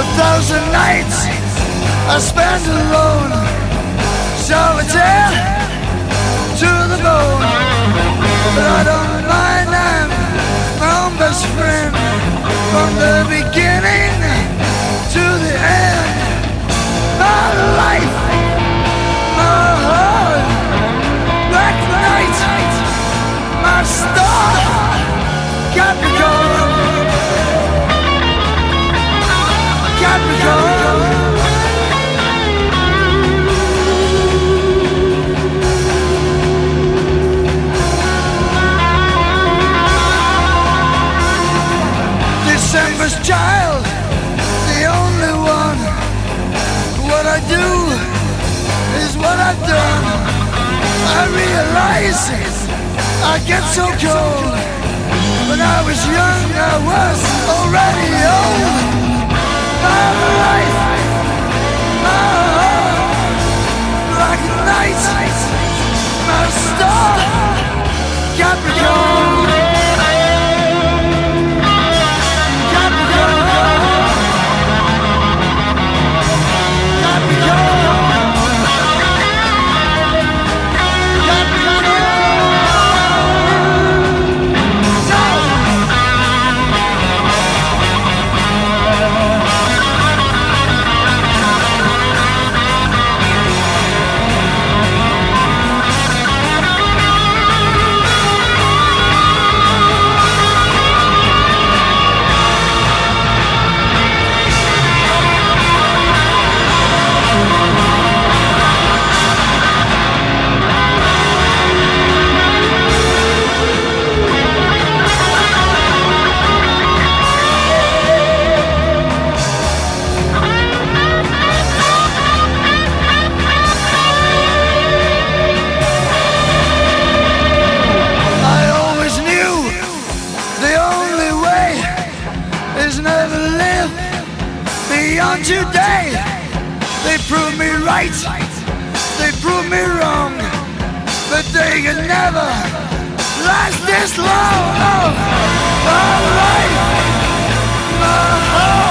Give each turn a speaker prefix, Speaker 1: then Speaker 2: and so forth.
Speaker 1: 1,000 nights I spent alone, solitaire to the bone. But I don't mind, I'm my own best friend from the beginning to the end. My life, my heart, black night, my star, Capricorn, Capricorn. December's child, the only one. What I do is what I've done. I realize I get so cold. When I was young, I was already old. My life, my heart, like a night, my star, Capricorn. Beyond today, they prove me right, they prove me wrong, but they can never last this long. Oh, my life, my heart.